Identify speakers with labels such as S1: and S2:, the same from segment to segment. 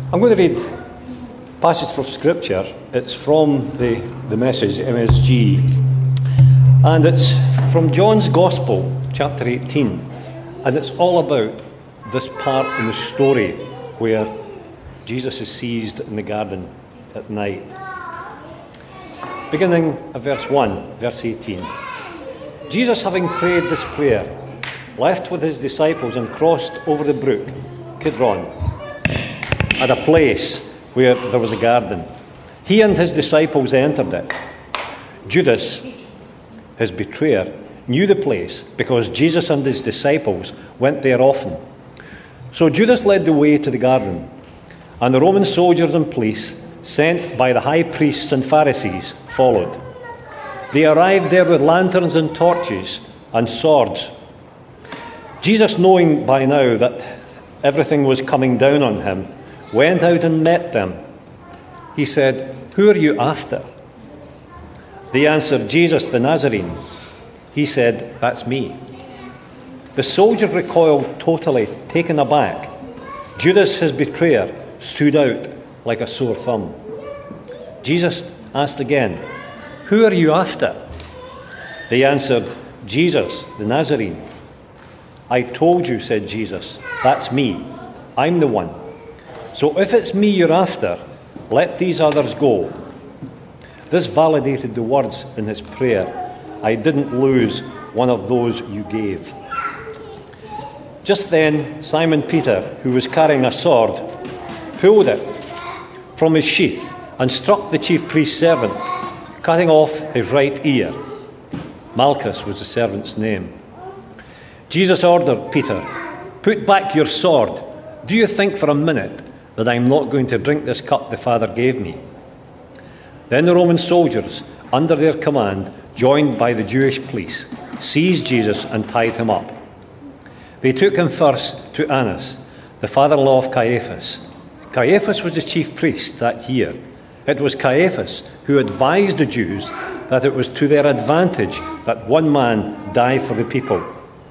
S1: I'm going to read a passage from Scripture. It's from the Message, MSG, and it's from John's Gospel, chapter 18, and it's all about this part in the story where Jesus is seized in the garden at night. Beginning at verse 1, verse 18. Jesus, having prayed this prayer, left with his disciples and crossed over the brook, Kidron, at a place where there was a garden. He and his disciples entered it. Judas, his betrayer, knew the place because Jesus and his disciples went there often. So Judas led the way to the garden, and the Roman soldiers and police, sent by the high priests and Pharisees, followed. They arrived there with lanterns and torches and swords. Jesus, knowing by now that everything was coming down on him, went out and met them. He said, "Who are you after?" They answered, "Jesus the Nazarene." He said, "That's me." The soldiers recoiled, totally taken aback. Judas, his betrayer, stood out like a sore thumb. Jesus asked again, "Who are you after?" They answered, "Jesus the Nazarene." "I told you," said Jesus, "that's me. I'm the one. So if it's me you're after, let these others go." This validated the words in his prayer, "I didn't lose one of those you gave." Just then, Simon Peter, who was carrying a sword, pulled it from his sheath and struck the chief priest's servant, cutting off his right ear. Malchus was the servant's name. Jesus ordered Peter, "Put back your sword. Do you think for a minute that I'm not going to drink this cup the Father gave me?" Then the Roman soldiers, under their command, joined by the Jewish police, seized Jesus and tied him up. They took him first to Annas, the father-in-law of Caiaphas. Caiaphas was the chief priest that year. It was Caiaphas who advised the Jews that it was to their advantage that one man die for the people.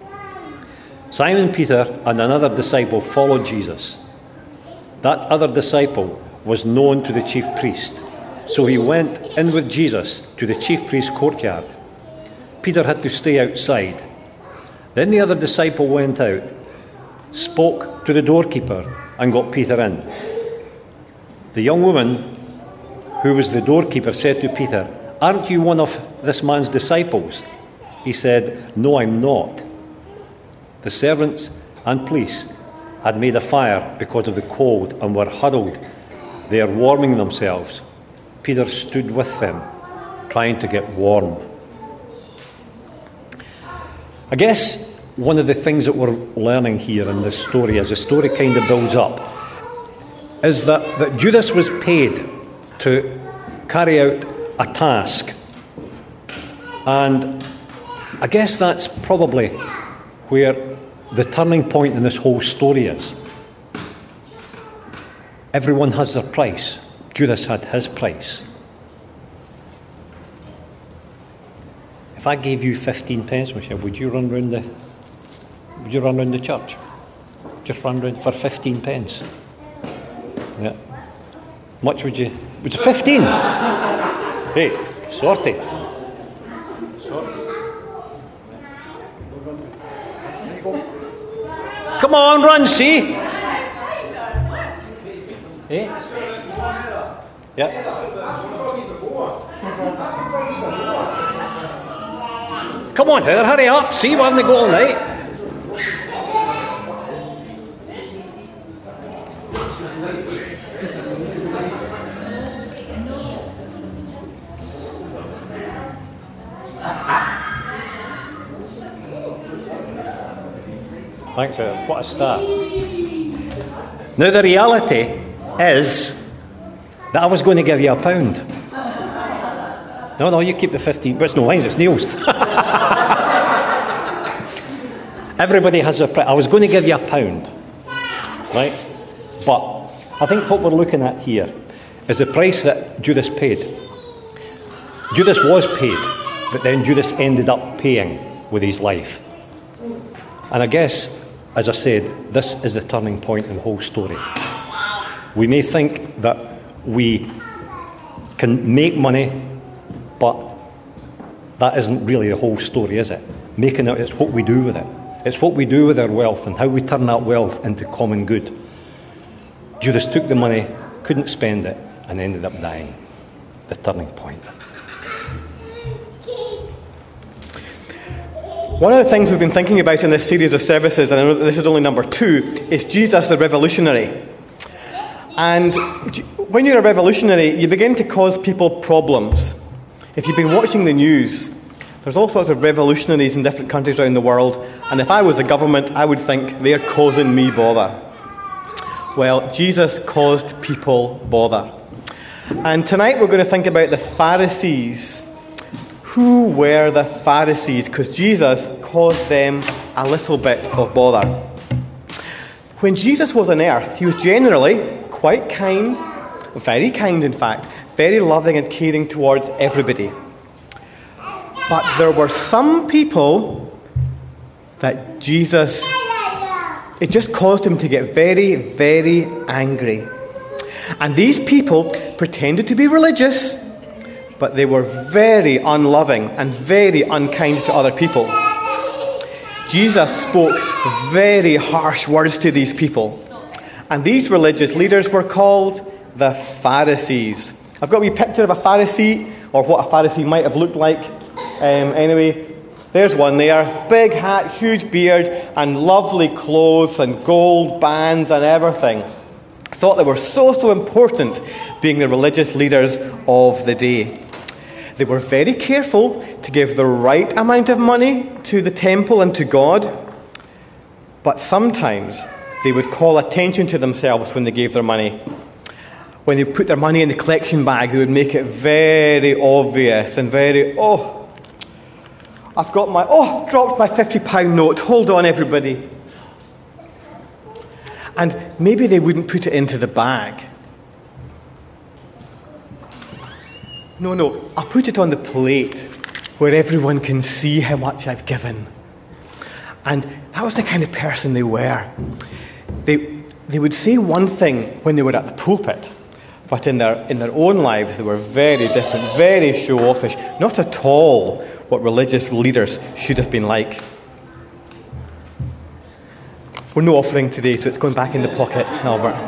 S1: Simon Peter and another disciple followed Jesus. That other disciple was known to the chief priest, so he went in with Jesus to the chief priest's courtyard. Peter had to stay outside. Then the other disciple went out, spoke to the doorkeeper, and got Peter in. The young woman who was the doorkeeper said to Peter, "Aren't you one of this man's disciples?" He said, "No, I'm not." The servants and police had made a fire because of the cold and were huddled there warming themselves. Peter stood with them, trying to get warm. I guess one of the things that we're learning here in this story, as the story kind of builds up, is that Judas was paid to carry out a task. And I guess that's probably where the turning point in this whole story is. Everyone has their price. Judas had his price. If I gave you 15 pence, Michelle, would you run round the church? Just run round for 15 pence. Yeah. Much would you? Would you 15? Hey, sorted. Come on, run, see? Eh? Yeah. Come on, Heather, hurry up. See, we're having to go all night. Thanks, Heather. What a start. Now, the reality is that I was going to give you £1. No, you keep the 15. But it's no mine, it's Neil's. Everybody has their price. I was going to give you £1, right? But I think what we're looking at here is the price that Judas paid. Judas was paid, but then Judas ended up paying with his life. And I guess, as I said, this is the turning point in the whole story. We may think that we can make money, but that isn't really the whole story, is it? Making it, it's what we do with it. It's what we do with our wealth and how we turn that wealth into common good. Judas took the money, couldn't spend it, and ended up dying. The turning point.
S2: One of the things we've been thinking about in this series of services, and I know that this is only number 2, is Jesus the revolutionary. And when you're a revolutionary, you begin to cause people problems. If you've been watching the news, there's all sorts of revolutionaries in different countries around the world, and if I was the government, I would think they're causing me bother. Well, Jesus caused people bother. And tonight we're going to think about the Pharisees. Who were the Pharisees? Because Jesus caused them a little bit of bother. When Jesus was on earth, he was generally quite kind, very kind in fact, very loving and caring towards everybody. But there were some people that Jesus, it just caused him to get very, very angry. And these people pretended to be religious, but they were very unloving and very unkind to other people. Jesus spoke very harsh words to these people. And these religious leaders were called the Pharisees. I've got a wee picture of a Pharisee, or what a Pharisee might have looked like. Anyway, there's one there. Big hat, huge beard, and lovely clothes, and gold bands and everything. Thought they were so important, being the religious leaders of the day. They were very careful to give the right amount of money to the temple and to God, but sometimes they would call attention to themselves when they gave their money. When they put their money in the collection bag, they would make it very obvious and very, dropped my £50 note, hold on everybody. And maybe they wouldn't put it into the bag. No, I'll put it on the plate where everyone can see how much I've given. And that was the kind of person they were. They would say one thing when they were at the pulpit, but in their own lives they were very different, very show-offish, not at all what religious leaders should have been like. We're no offering today, so it's going back in the pocket, Albert.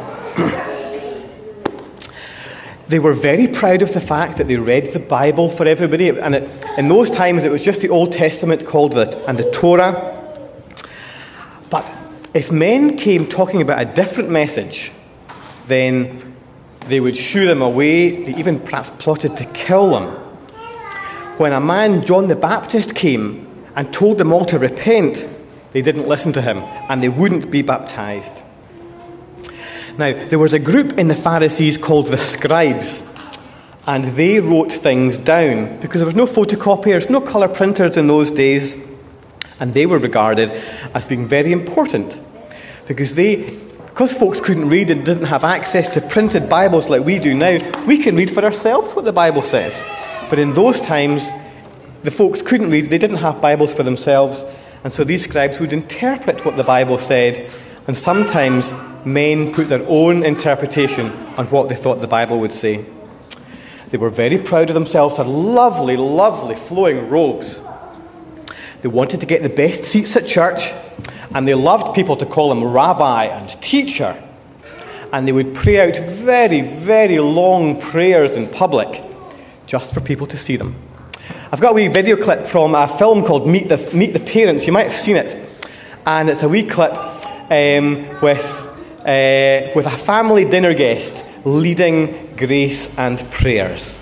S2: They were very proud of the fact that they read the Bible for everybody, and in those times it was just the Old Testament and the Torah. But if men came talking about a different message, then they would shoo them away. They even perhaps plotted to kill them. When a man, John the Baptist, came and told them all to repent, they didn't listen to him, and they wouldn't be baptized. Now, there was a group in the Pharisees called the scribes, and they wrote things down because there was no photocopiers, no colour printers in those days, and they were regarded as being very important because folks couldn't read and didn't have access to printed Bibles like we do now. We can read for ourselves what the Bible says, but in those times, the folks couldn't read, they didn't have Bibles for themselves, and so these scribes would interpret what the Bible said, and sometimes men put their own interpretation on what they thought the Bible would say. They were very proud of themselves, had lovely, lovely flowing robes. They wanted to get the best seats at church, and they loved people to call them rabbi and teacher. And they would pray out very, very long prayers in public, just for people to see them. I've got a wee video clip from a film called Meet the Parents. You might have seen it. And it's a wee clip with a family dinner guest leading grace and prayers.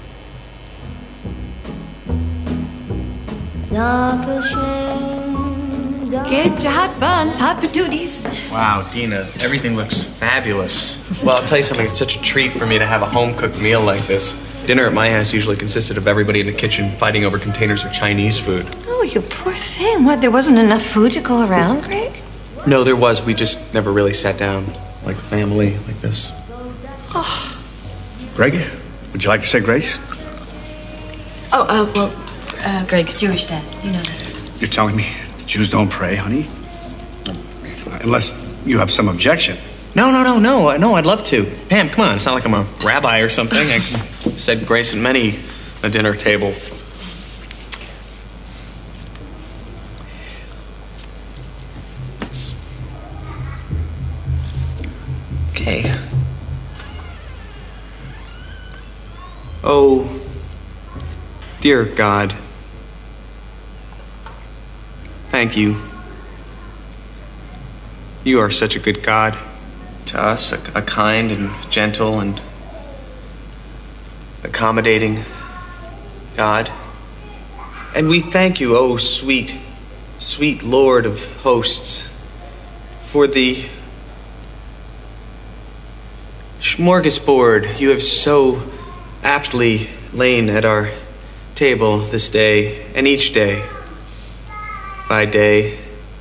S3: Get your hot buns, hot patooties.
S4: Wow, Dina, everything looks fabulous. Well, I'll tell you something, it's such a treat for me to have a home-cooked meal like this. Dinner at my house usually consisted of everybody in the kitchen fighting over containers of Chinese food.
S3: Oh, you poor thing. What, there wasn't enough food to go around, Greg?
S4: No, there was. We just never really sat down like a family like this.
S3: Oh.
S5: Greg, would you like to say grace?
S6: Greg's Jewish, Dad. You know that.
S5: You're telling me the Jews don't pray, honey? Unless you have some objection.
S4: No, I'd love to. Pam, come on. It's not like I'm a rabbi or something. I said grace at many a dinner table. Okay. Oh, dear God, thank you. You are such a good God to us, a kind and gentle and accommodating God. And we thank you, oh sweet, sweet Lord of hosts, for the smorgasbord you have so aptly lain at our table this day and each day by day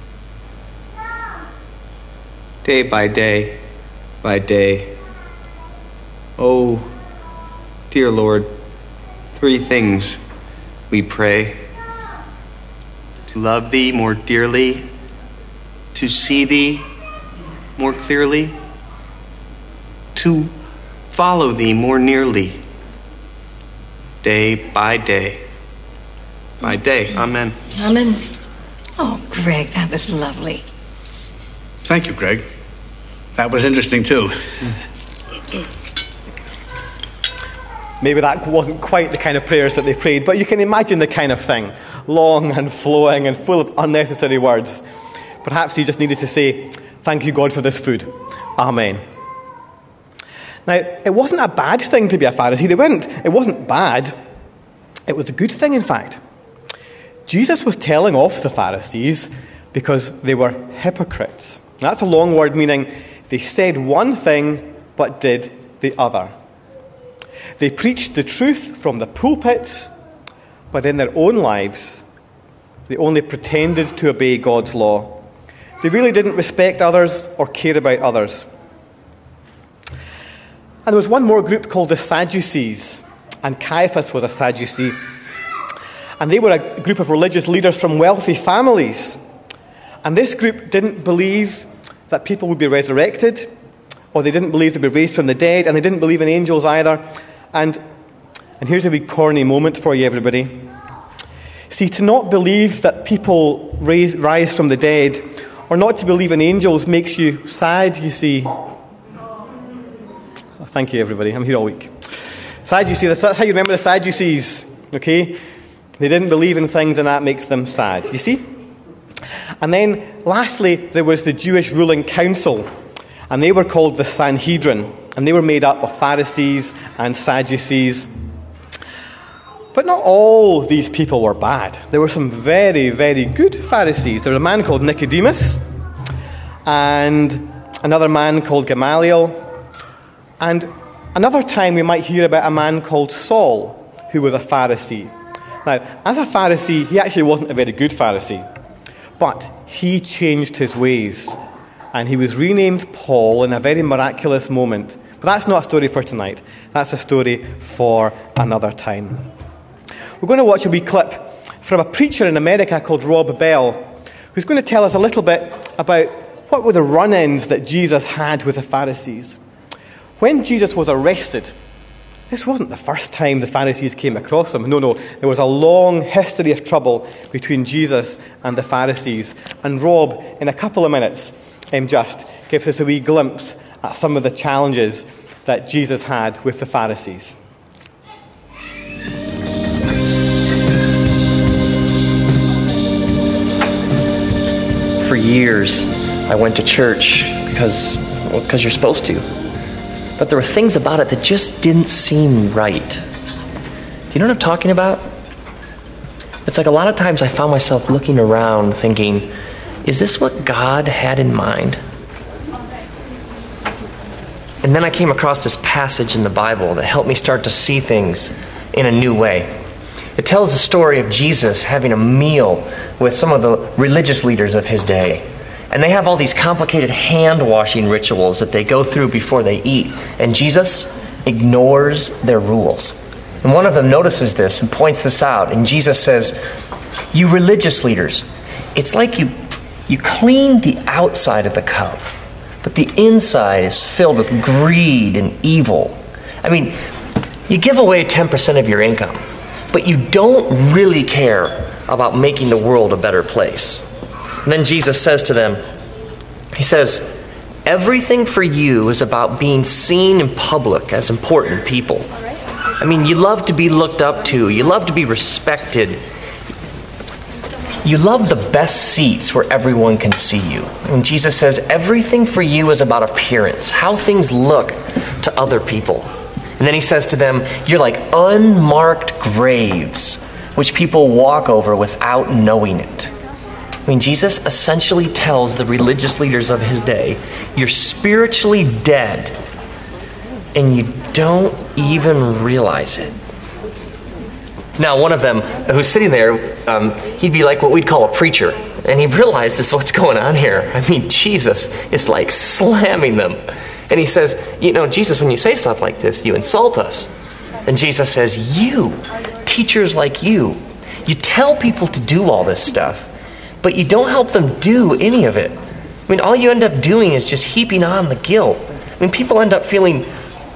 S4: by day by day. Oh, dear Lord, 3 things we pray: to love thee more dearly, to see thee more clearly, to follow thee more nearly, day by day by day. Amen.
S6: Amen.
S3: Oh, Greg, that was lovely.
S5: Thank you, Greg. That was interesting, too.
S2: Maybe that wasn't quite the kind of prayers that they prayed, but you can imagine the kind of thing. Long and flowing and full of unnecessary words. Perhaps he just needed to say, thank you, God, for this food. Amen. Now, it wasn't a bad thing to be a Pharisee. It wasn't bad. It was a good thing, in fact. Jesus was telling off the Pharisees because they were hypocrites. That's a long word meaning they said one thing but did the other. They preached the truth from the pulpits, but in their own lives, they only pretended to obey God's law. They really didn't respect others or care about others. And there was one more group called the Sadducees, and Caiaphas was a Sadducee. And they were a group of religious leaders from wealthy families. And this group didn't believe that people would be resurrected, or they didn't believe they'd be raised from the dead, and they didn't believe in angels either. And here's a wee corny moment for you, everybody. See, to not believe that people rise from the dead, or not to believe in angels, makes you sad, you see. Thank you, everybody. I'm here all week. Sadducees, that's how you remember the Sadducees, okay? They didn't believe in things, and that makes them sad, you see? And then, lastly, there was the Jewish ruling council, and they were called the Sanhedrin, and they were made up of Pharisees and Sadducees. But not all these people were bad. There were some very, very good Pharisees. There was a man called Nicodemus, and another man called Gamaliel, and another time we might hear about a man called Saul, who was a Pharisee. Now, as a Pharisee, he actually wasn't a very good Pharisee, but he changed his ways, and he was renamed Paul in a very miraculous moment. But that's not a story for tonight. That's a story for another time. We're going to watch a wee clip from a preacher in America called Rob Bell, who's going to tell us a little bit about what were the run-ins that Jesus had with the Pharisees. When Jesus was arrested, this wasn't the first time the Pharisees came across him. No, there was a long history of trouble between Jesus and the Pharisees. And Rob, in a couple of minutes, just gives us a wee glimpse at some of the challenges that Jesus had with the Pharisees.
S7: For years, I went to church because you're supposed to. But there were things about it that just didn't seem right. Do you know what I'm talking about? It's like a lot of times I found myself looking around thinking, is this what God had in mind? And then I came across this passage in the Bible that helped me start to see things in a new way. It tells the story of Jesus having a meal with some of the religious leaders of his day. And they have all these complicated hand-washing rituals that they go through before they eat. And Jesus ignores their rules. And one of them notices this and points this out. And Jesus says, you religious leaders, it's like you clean the outside of the cup, but the inside is filled with greed and evil. I mean, you give away 10% of your income, but you don't really care about making the world a better place. And then Jesus says to them, he says, everything for you is about being seen in public as important people. I mean, you love to be looked up to. You love to be respected. You love the best seats where everyone can see you. And Jesus says everything for you is about appearance, how things look to other people. And then he says to them, you're like unmarked graves, which people walk over without knowing it. I mean, Jesus essentially tells the religious leaders of his day, you're spiritually dead, and you don't even realize it. Now, one of them who's sitting there, he'd be like what we'd call a preacher. And he realizes what's going on here. I mean, Jesus is like slamming them. And he says, you know, Jesus, when you say stuff like this, you insult us. And Jesus says, you, teachers like you tell people to do all this stuff, but you don't help them do any of it. I mean, all you end up doing is just heaping on the guilt. I mean, people end up feeling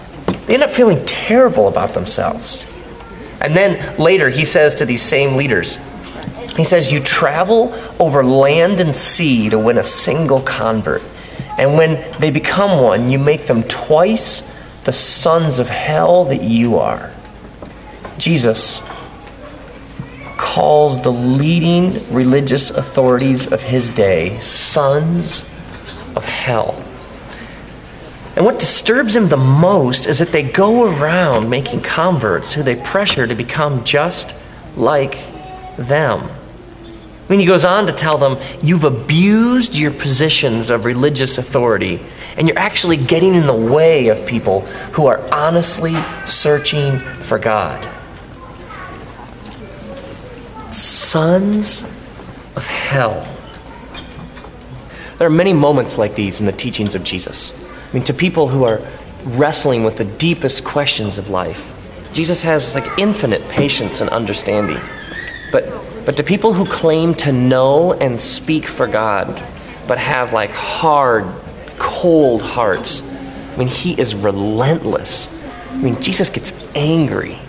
S7: terrible about themselves. And then later he says to these same leaders, he says, you travel over land and sea to win a single convert. And when they become one, you make them twice the sons of hell that you are. Jesus calls the leading religious authorities of his day sons of hell. And what disturbs him the most is that they go around making converts who they pressure to become just like them. I mean, he goes on to tell them, you've abused your positions of religious authority, and you're actually getting in the way of people who are honestly searching for God. Sons of hell. There are many moments like these in the teachings of Jesus. I mean, to people who are wrestling with the deepest questions of life, Jesus has like infinite patience and understanding. But to people who claim to know and speak for God, but have like hard, cold hearts, I mean, he is relentless. I mean, Jesus gets angry.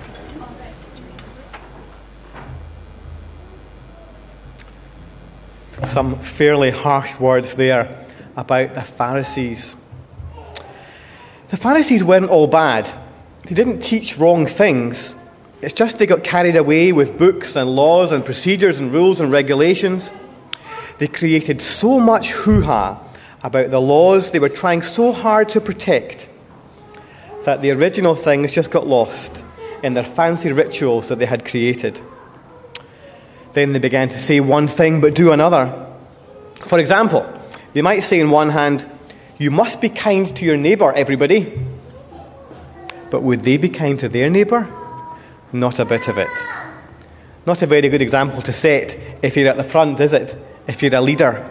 S2: Some fairly harsh words there about the Pharisees. The Pharisees weren't all bad. They didn't teach wrong things. It's just they got carried away with books and laws and procedures and rules and regulations. They created so much hoo-ha about the laws they were trying so hard to protect that the original things just got lost in their fancy rituals that they had created. Then they began to say one thing but do another. For example, they might say in one hand, you must be kind to your neighbour, everybody. But would they be kind to their neighbour? Not a bit of it. Not a very good example to set if you're at the front, is it? If you're a leader.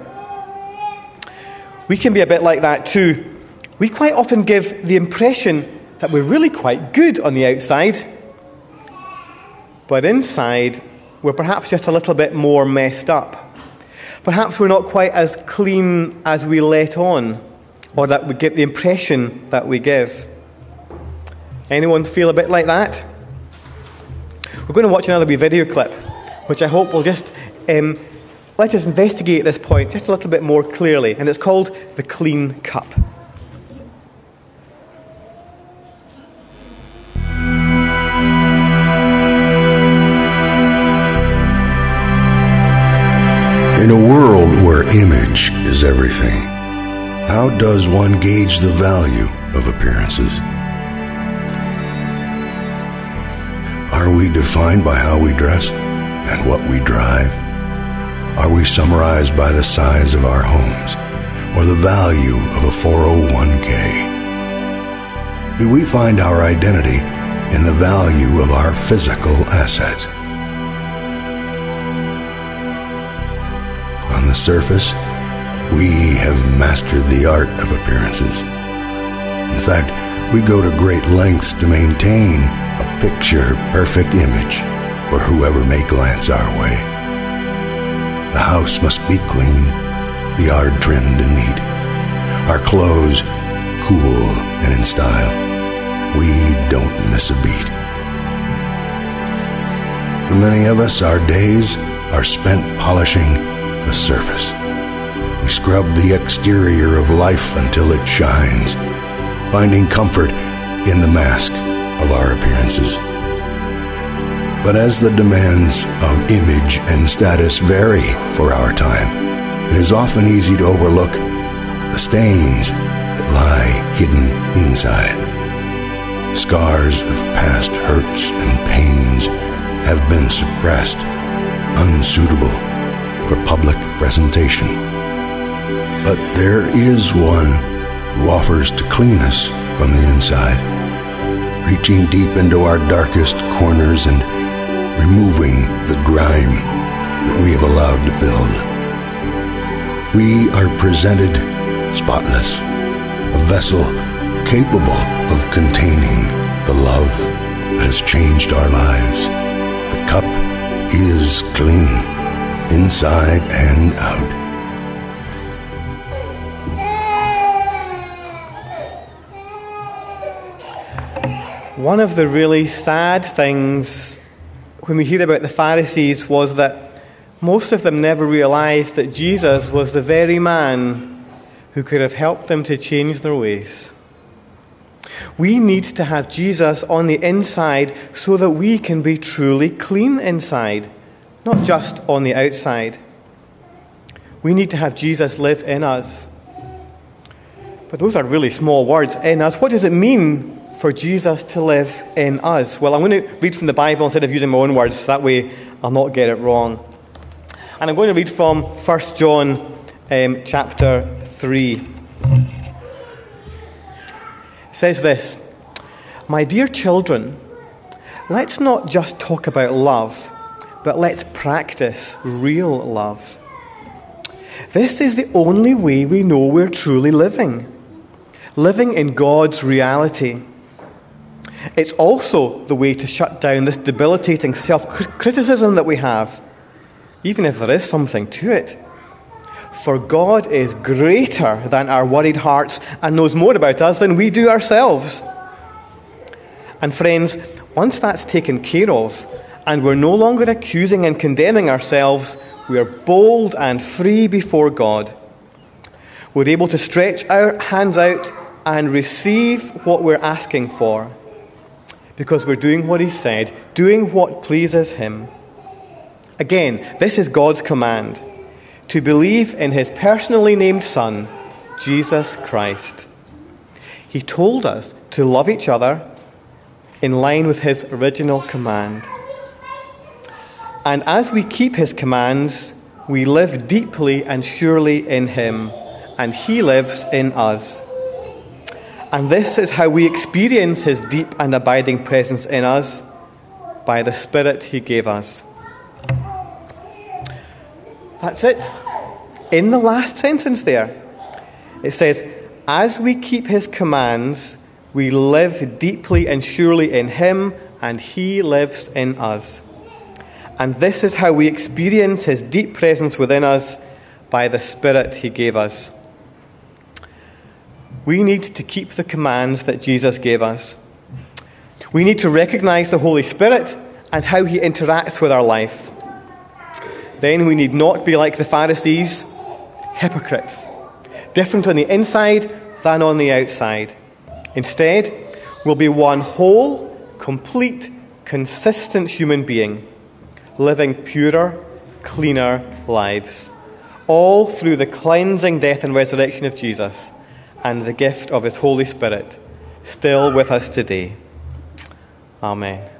S2: We can be a bit like that too. We quite often give the impression that we're really quite good on the outside. But inside, we're perhaps just a little bit more messed up. Perhaps we're not quite as clean as we let on, or that we get the impression that we give. Anyone feel a bit like that? We're going to watch another wee video clip, which I hope will just let us investigate this point just a little bit more clearly. And it's called The Clean Cup.
S8: In a world where image is everything, how does one gauge the value of appearances? Are we defined by how we dress and what we drive? Are we summarized by the size of our homes or the value of a 401k? Do we find our identity in the value of our physical assets? On the surface, we have mastered the art of appearances. In fact, we go to great lengths to maintain a picture-perfect image for whoever may glance our way. The house must be clean, the yard trimmed and neat. our clothes cool and in style. We don't miss a beat. For many of us, our days are spent polishing the surface. We scrub the exterior of life until it shines, finding comfort in the mask of our appearances. But as the demands of image and status vary for our time, it is often easy to overlook the stains that lie hidden inside. Scars of past hurts and pains have been suppressed, unsuitable for public presentation. But there is one who offers to clean us from the inside, reaching deep into our darkest corners and removing the grime that we have allowed to build. We are presented spotless, a vessel capable of containing the love that has changed our lives. The cup is clean, inside and out.
S2: One of the really sad things when we hear about the Pharisees was that most of them never realized that Jesus was the very man who could have helped them to change their ways. We need to have Jesus on the inside so that we can be truly clean inside, not just on the outside. We need to have Jesus live in us. But those are really small words, in us. What does it mean for Jesus to live in us? Well, I'm going to read from the Bible instead of using my own words. That way I'll not get it wrong. And I'm going to read from 1 John chapter 3. It says this: "My dear children, let's not just talk about love, but let's practice real love. This is the only way we know we're truly living in God's reality. It's also the way to shut down this debilitating self-criticism that we have, even if there is something to it. For God is greater than our worried hearts and knows more about us than we do ourselves. And friends, once that's taken care of, and we're no longer accusing and condemning ourselves, we are bold and free before God. We're able to stretch our hands out and receive what we're asking for, because we're doing what He said, doing what pleases Him. Again, this is God's command, to believe in His personally named Son, Jesus Christ. He told us to love each other in line with His original command. And as we keep His commands, we live deeply and surely in Him, and He lives in us. And this is how we experience His deep and abiding presence in us, by the Spirit He gave us." That's it. In the last sentence there, it says, as we keep His commands, we live deeply and surely in Him, and He lives in us. And this is how we experience His deep presence within us, by the Spirit He gave us. We need to keep the commands that Jesus gave us. We need to recognize the Holy Spirit and how He interacts with our life. Then we need not be like the Pharisees, hypocrites, different on the inside than on the outside. Instead, we'll be one whole, complete, consistent human being, living purer, cleaner lives, all through the cleansing death and resurrection of Jesus and the gift of His Holy Spirit, still with us today. Amen.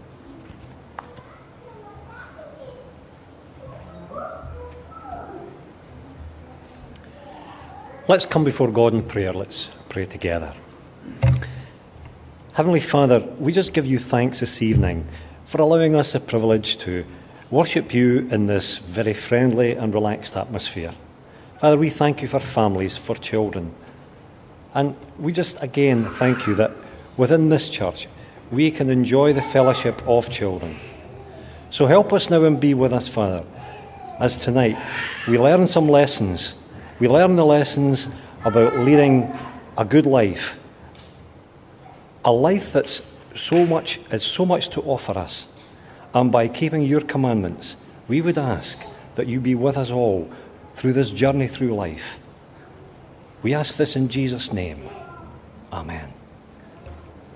S1: Let's come before God in prayer. Let's pray together. Heavenly Father, we just give You thanks this evening for allowing us the privilege to worship You in this very friendly and relaxed atmosphere. Father, we thank You for families, for children. And we just again thank You that within this church we can enjoy the fellowship of children. So help us now and be with us, Father, as tonight we learn some lessons. We learn the lessons about leading a good life, a life that's has so much to offer us. And by keeping your commandments, we would ask that you be with us all through this journey through life. We ask this in Jesus' name. Amen.